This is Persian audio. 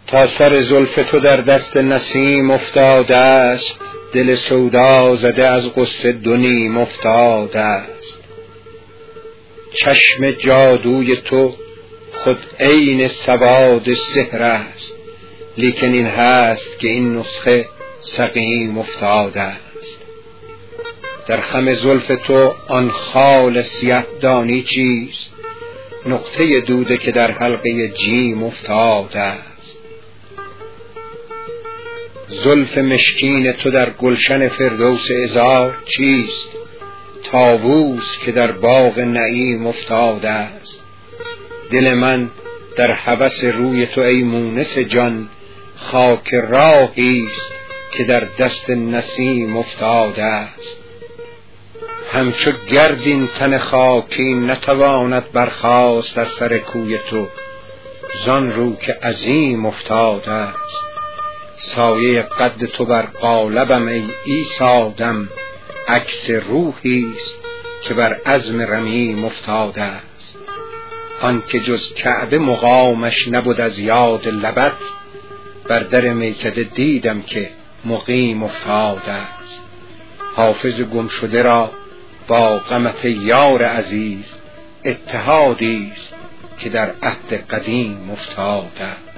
تا سر زلف تو در دست نسیم افتاده است، دل سودا زده از غصه دو نیم افتاده است. چشم جادوی تو خود عین سواد سحر است، لیکن این هست که این نسخه سقیم افتاده است. در خم زلف تو آن خال سیه دانی چیست؟ نقطه دوده که در حلقه جیم افتاده است. زلف مشکین تو در گلشن فردوس عذار چیست؟ طاووس که در باغ نعیم افتاده است. دل من در هوس روی تو ای مونس جان، خاک راهی است که در دست نسیم افتاده است. همچو گردین تن خاکی نتواند برخاست از سر کوی تو، زان رو که عظیم افتاده است. سایه قد تو بر قالبم ای عیسی دم، عکس روحی است که بر عظم رمیم افتاده است. آن که جز کعبه مقامش نبود از یاد لبت، بر در میکده دیدم که مقیم افتاده است. حافظ گم شده را با غمت یار عزیز، اتحادی است که در عهد قدیم افتاده است.